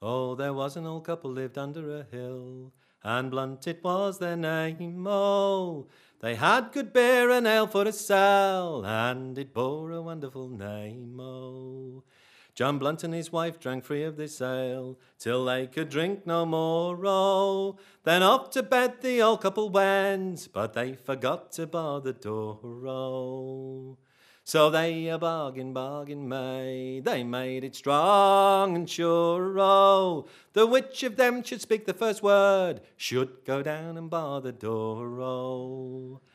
Oh, there was an old couple lived under a hill, and Blunt it was their name, oh. They had good beer and ale for a sell, and it bore a wonderful name, oh. John Blunt and his wife drank free of this ale, till they could drink no more, oh. Then off to bed the old couple went, but they forgot to bar the door, oh. So they a bargain made, they made it strong and sure, oh. The which of them should speak the first word should go down and bar the door, oh.